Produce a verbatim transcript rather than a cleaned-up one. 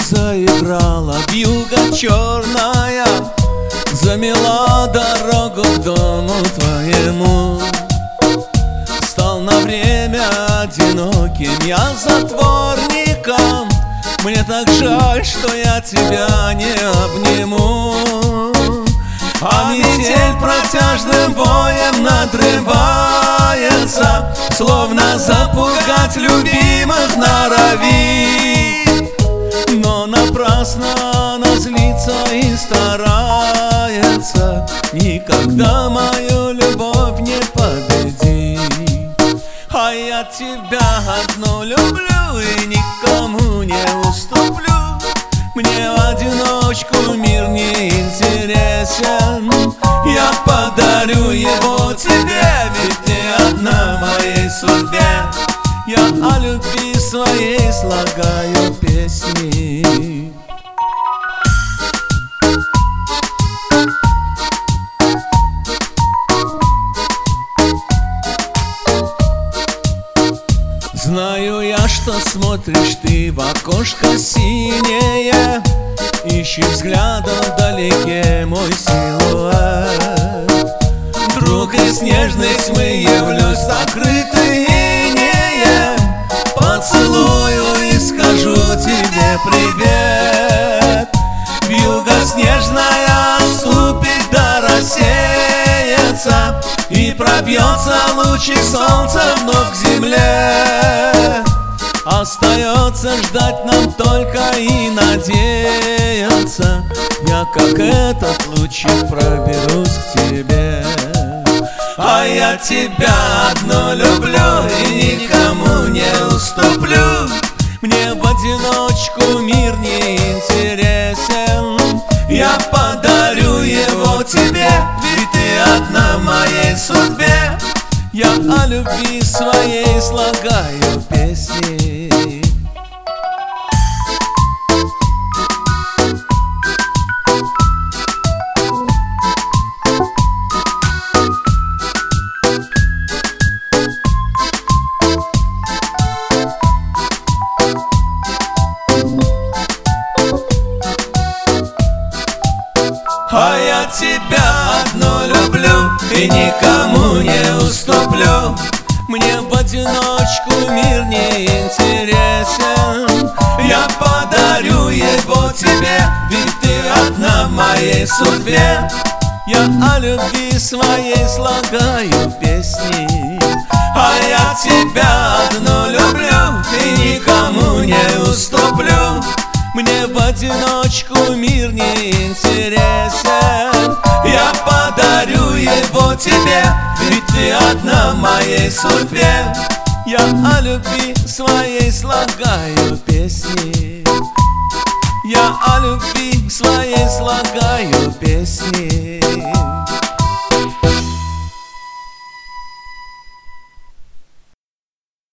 заиграла вьюга черная, замела дорогу к дому твоему. Стал на время одиноким я затворником. Мне так жаль, что я тебя не обниму. А метель протяжным воем надрывается, словно запугать любимых норовит. Но напрасно она злится и старается, никогда мою любовь не победит. А я тебя одну люблю и никому не уступлю. Мне в одиночку мир не интересен. Я подарю его тебе, ведь ты одна моей судьбе. Я о любви своей слагаю песни. Знаю я, что смотришь ты в окошко синее, ищи взглядом вдалеке мой силуэт. Вдруг из нежной тьмы явлюсь закрытый инеем, поцелую и скажу тебе привет. Вьюга снежная отступит да рассеется, и пробьется лучик солнца вновь к земле. Остается ждать нам только и надеяться. Я, как этот лучик, проберусь к тебе. А я тебя одну люблю и никому не уступлю. Мне в одиночку мир не интересен. Я подарю его тебе, ведь ты одна моей судьбе. Я о любви своей слагаю песни. А я тебя одну люблю и никому не уступлю. Мне в одиночку мир не интересен. Я подарю его тебе, ведь ты одна в моей судьбе. Я о любви своей слагаю песни. А я тебя одну люблю и никому не уступлю. Мне в одиночку мир не интересен. Я подарю его тебе, ведь ты одна в моей судьбе. Я о любви своей слагаю песни. Я о любви своей слагаю